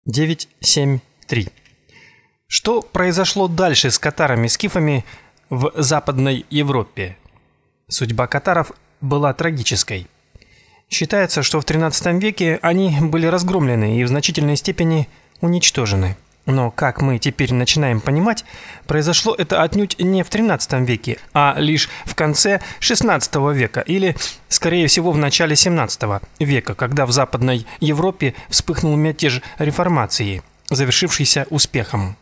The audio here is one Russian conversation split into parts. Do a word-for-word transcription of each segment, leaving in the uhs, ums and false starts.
девять семь три. Что произошло дальше с катарами-скифами в Западной Европе? Судьба катаров была трагической. Считается, что в тринадцатом веке они были разгромлены и в значительной степени уничтожены. Но, как мы теперь начинаем понимать, произошло это отнюдь не в тринадцатом веке, а лишь в конце шестнадцатого века или, скорее всего, в начале семнадцатого века, когда в Западной Европе вспыхнул мятеж реформации, завершившийся успехом.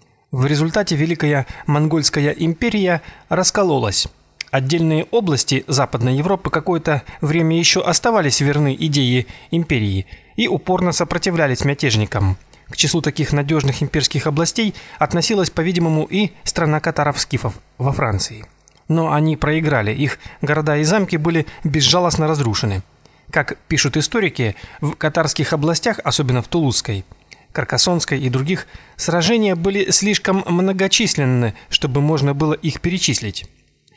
В результате Великая Монгольская империя раскололась. Отдельные области Западной Европы какое-то время еще оставались верны идее империи и упорно сопротивлялись мятежникам. К числу таких надежных имперских областей относилась, по-видимому, и страна катаров-скифов во Франции. Но они проиграли, их города и замки были безжалостно разрушены. Как пишут историки, в катарских областях, особенно в Тулузской, Каркасонской и других, сражения были слишком многочисленны, чтобы можно было их перечислить.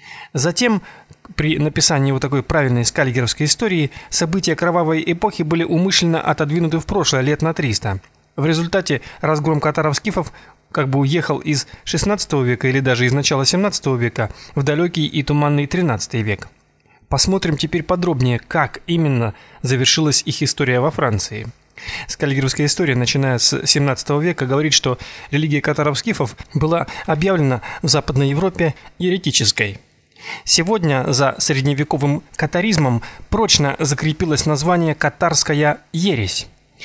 Затем, при написании вот такой правильной скальгеровской истории, события кровавой эпохи были умышленно отодвинуты в прошлое лет на триста. В результате разгром катаров-скифов как бы уехал из шестнадцатого века или даже из начала семнадцатого века в далекий и туманный тринадцатый век. Посмотрим теперь подробнее, как именно завершилась их история во Франции. Скальгеровская история, начиная с семнадцатого века, говорит, что религия катаров-скифов была объявлена в Западной Европе еретической. Сегодня за средневековым катаризмом прочно закрепилось название катарская ересь.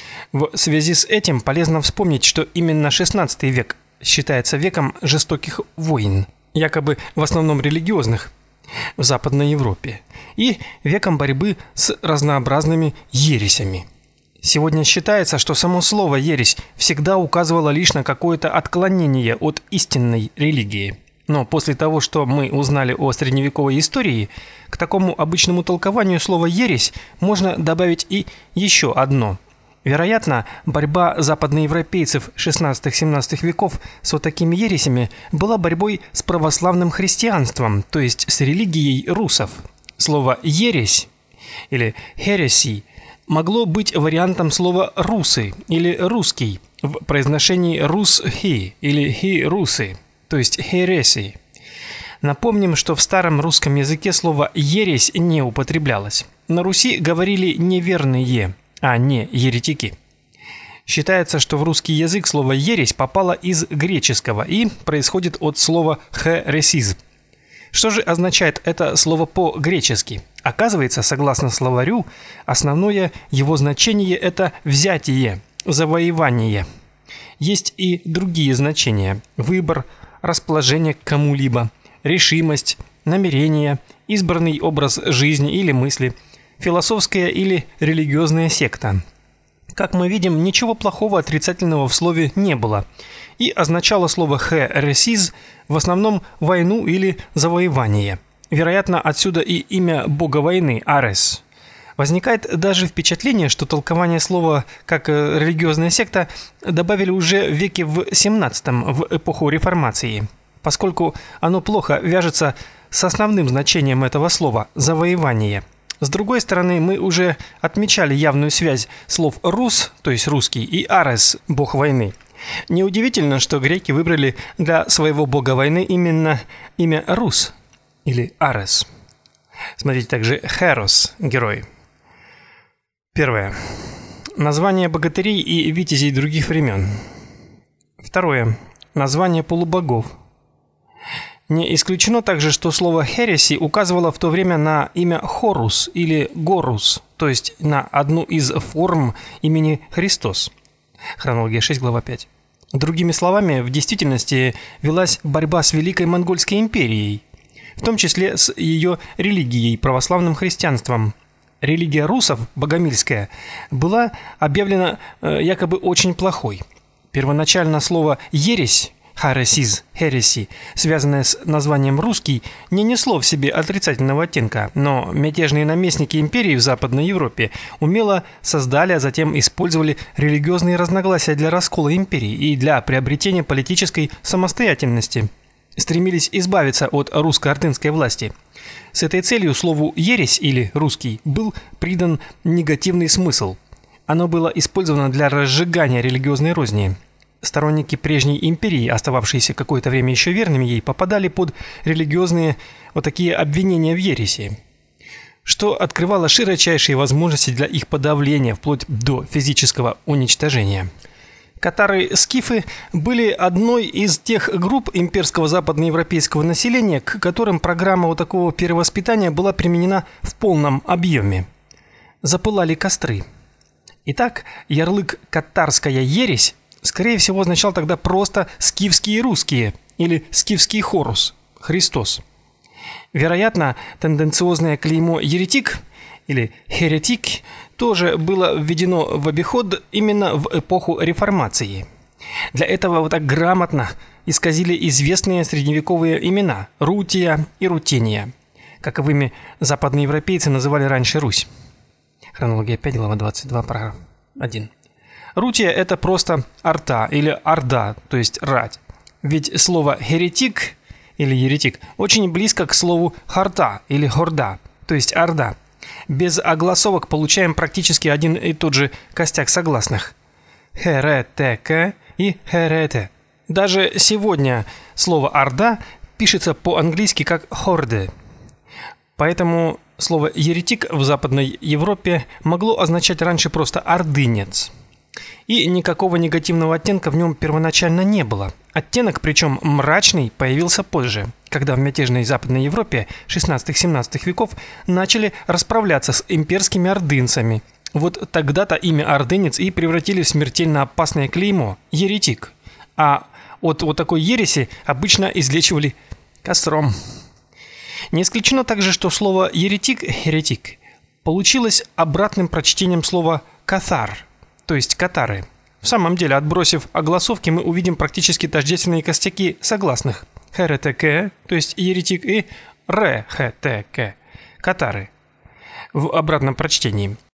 В связи с этим полезно вспомнить, что именно шестнадцатый век считается веком жестоких войн, якобы в основном религиозных, в Западной Европе, и веком борьбы с разнообразными ересями. Сегодня считается, что само слово ересь всегда указывало лишь на какое-то отклонение от истинной религии. Но после того, что мы узнали о средневековой истории, к такому обычному толкованию слова ересь можно добавить и еще одно. Вероятно, борьба западноевропейцев шестнадцатого-семнадцатого веков с вот такими ересями была борьбой с православным христианством, то есть с религией русов. Слово ересь или heresy могло быть вариантом слова русы или русский в произношении рус-хи или хи-русы, то есть heresy. Напомним, что в старом русском языке слово ересь не употреблялось. На Руси говорили неверные, а не еретики. Считается, что в русский язык слово ересь попало из греческого и происходит от слова хересиз. Что же означает это слово по-гречески? Оказывается, согласно словарю, основное его значение это взятие, завоевание. Есть и другие значения: выбор, расположение к кому-либо, решимость, намерение, избранный образ жизни или мысли, философская или религиозная секта. Как мы видим, ничего плохого отрицательного в слове не было, и означало слово хересиз в основном войну или завоевание. Вероятно, отсюда и имя бога войны Арес. Возникает даже впечатление, что толкование слова как религиозная секта добавили уже в веке в семнадцатом, в эпоху реформации, поскольку оно плохо вяжется с основным значением этого слова завоевание. С другой стороны, мы уже отмечали явную связь слов рус, то есть русский, и арес, бог войны. Неудивительно, что греки выбрали для своего бога войны именно имя Рус или Арес. Смотрите также Херос, герой. Первое. Название богатырей и витязей других времен. Второе. Название полубогов. Не исключено также, что слово «хереси» указывало в то время на имя Хорус или Горус, то есть на одну из форм имени Христос. Хронология шесть, глава пять. Другими словами, в действительности велась борьба с Великой Монгольской империей, в том числе с ее религией, православным христианством. Религия русов, богомильская, была объявлена э, якобы очень плохой. Первоначально слово «ересь» Харесиз, Хереси, связанное с названием русский, не несло в себе отрицательного оттенка, но мятежные наместники империи в Западной Европе умело создали, а затем использовали религиозные разногласия для раскола империи и для приобретения политической самостоятельности. Стремились избавиться от русско-ордынской власти. С этой целью слову ересь или русский был придан негативный смысл. Оно было использовано для разжигания религиозной розни. Сторонники прежней империи, остававшиеся какое-то время еще верными ей, попадали под религиозные вот такие обвинения в ереси, что открывало широчайшие возможности для их подавления вплоть до физического уничтожения. Катары-скифы были одной из тех групп имперского западноевропейского населения, к которым программа вот такого перевоспитания была применена в полном объеме. Запылали костры. Итак, ярлык «катарская ересь» скорее всего означал тогда просто «скифские русские» или «скифский хорус» Христос. Вероятно, тенденциозное клеймо «еретик» или «херетик» тоже было введено в обиход именно в эпоху Реформации. Для этого вот так грамотно исказили известные средневековые имена Рутия и Рутения, каковыми западноевропейцы называли раньше Русь. Хронология пять, глава двадцать два, параграф один. Рутия – это просто арта или орда, то есть рать. Ведь слово «херетик» или «еретик» очень близко к слову «хорта» или «хорда», то есть орда. Без огласовок получаем практически один и тот же костяк согласных. Херетеке и херете. Даже сегодня слово «орда» пишется по-английски как «хорде». Поэтому слово «еретик» в Западной Европе могло означать раньше просто «ордынец». И никакого негативного оттенка в нем первоначально не было. Оттенок, причем мрачный, появился позже, когда в мятежной Западной Европе шестнадцатого-семнадцатого веков начали расправляться с имперскими ордынцами. Вот тогда-то имя ордынец и превратили в смертельно опасное клеймо – еретик. А от вот такой ереси обычно излечивали костром. Не исключено также, что слово «еретик» – «херетик» получилось обратным прочтением слова «каthар», то есть катары. В самом деле, отбросив огласовки, мы увидим практически тождественные костяки согласных. Херетеке, то есть еретик, и рехетеке, катары. В обратном прочтении.